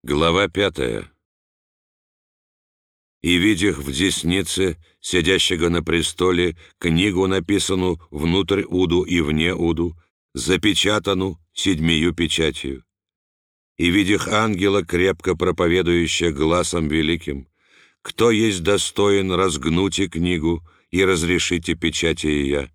Глава 5. «И видях в деснице, сидящего на престоле, книгу, написанную внутрь уду и вне уду, запечатану 7 печатью. И видях ангела, крепко проповедующего гласом великим: кто есть достоин, разгнуте книгу и разрешите печати ее.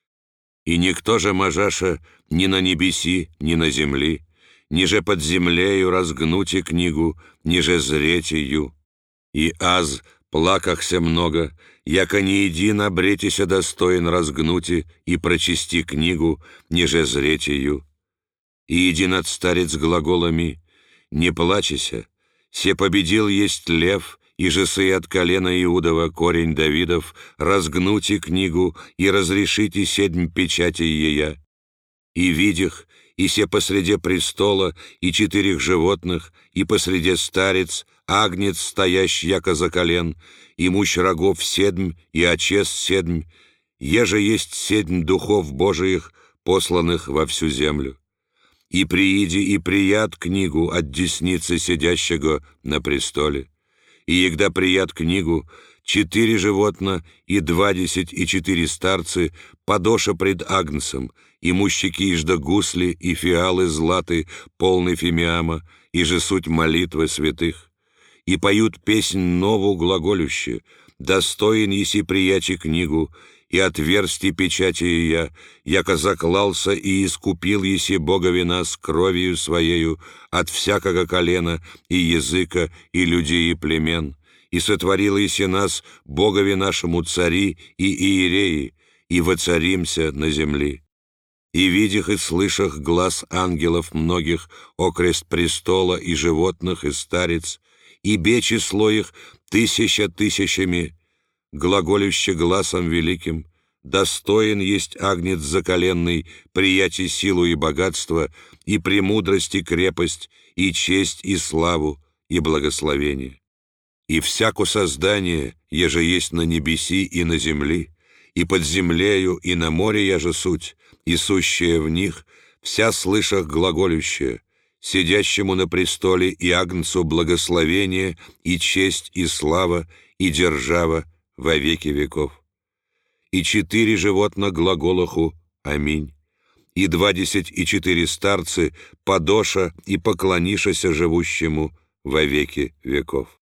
И никто же можаша ни на небеси, ни на земли, ниже под землею разгнуте книгу, ниже зреть ее. И аз плакахся много, яко не един обретися достоин разгнути и прочисти книгу, ниже зреть ее. И един от старец глаголами: не плачеся, се победил есть лев, и же сы от колена Иудова корень Давидов, разгнуте книгу и разрешите 7 печатей ея. И видях, и се посреди престола, и 4 животных, и посреди старец, агнец, стоящий яко за колен, и мущ рогов 7, и очес 7, еже есть 7 духов Божиих, посланных во всю землю. И прииди и прият книгу от десницы сидящего на престоле. И егда прият книгу, 4 животна, и 24 старцы, подоша пред агнцем, и мущики ижда гусли, и фиалы златы, полны фимиама, и же суть молитвы святых. И поют песнь нову глаголюще: достоин еси приячи книгу, и отверсти печати ее, яко заклался и искупил еси Богови нас кровью своею от всякого колена и языка и людей и племен, и сотворил еси нас Богови нашему цари и иереи, и воцаримся на земли. И видях и слышах глас ангелов многих окрест престола и животных и старец, и бе число их 1000 тысячами, глаголюще гласом великим: достоин есть агнец заколенный, прияти силу и богатство, и премудрость и крепость, и честь и славу, и благословение. И всяко создание, еже есть на небеси и на земли, и под землею, и на море яже суть, и сущее в них, вся слышах глаголющее: сидящему на престоле и агнцу благословение, и честь, и слава, и держава во веки веков. И 4 животна глаголаху аминь, и 24 старцы подоша и поклонишася живущему во веки веков.